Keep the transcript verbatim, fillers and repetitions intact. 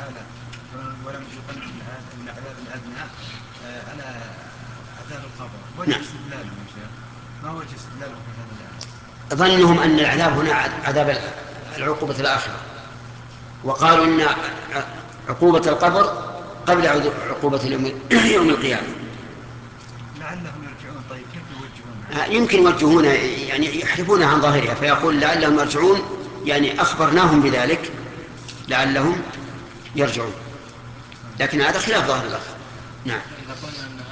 تعالى ولم يقل من عذاب الأدنى على عذاب القبر، وجه استدلالهم يا شيخ، ما وجه استدلالهم في هذا الآية؟ ظنهم أن العذاب هنا عذاب العقوبة الآخرة، وقالوا إن عقوبة القبر قبل عقوبة يوم القيامة. لعلهم يرجعون. طيب كيف يوجهونها؟ يمكن يوجهون، يعني يحرفونها عن ظاهرها، فيقول لعلهم يرجعون، يعني أخبرناهم بذلك لعلهم يرجعون، لكن هذا خلاف ظاهر الأخر. نعم.